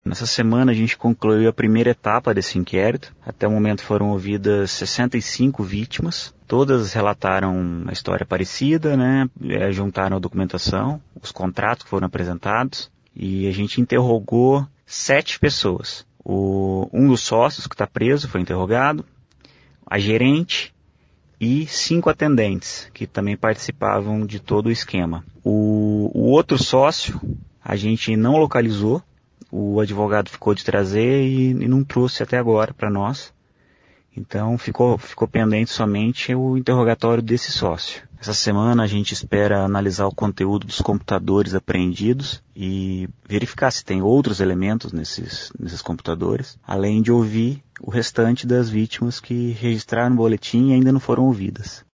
Nessa semana a gente concluiu a primeira etapa desse inquérito. Até o momento foram ouvidas 65 vítimas. Todas relataram uma história parecida, né? Juntaram a documentação, os contratos que foram apresentados. E a gente interrogou 7 pessoas. Um dos sócios que está preso foi interrogado, a gerente e 5 atendentes que também participavam de todo o esquema. O outro sócio a gente não localizou. O advogado ficou de trazer e não trouxe até agora para nós. Então ficou pendente somente o interrogatório desse sócio. Essa semana a gente espera analisar o conteúdo dos computadores apreendidos e verificar se tem outros elementos nesses computadores, além de ouvir o restante das vítimas que registraram no boletim e ainda não foram ouvidas.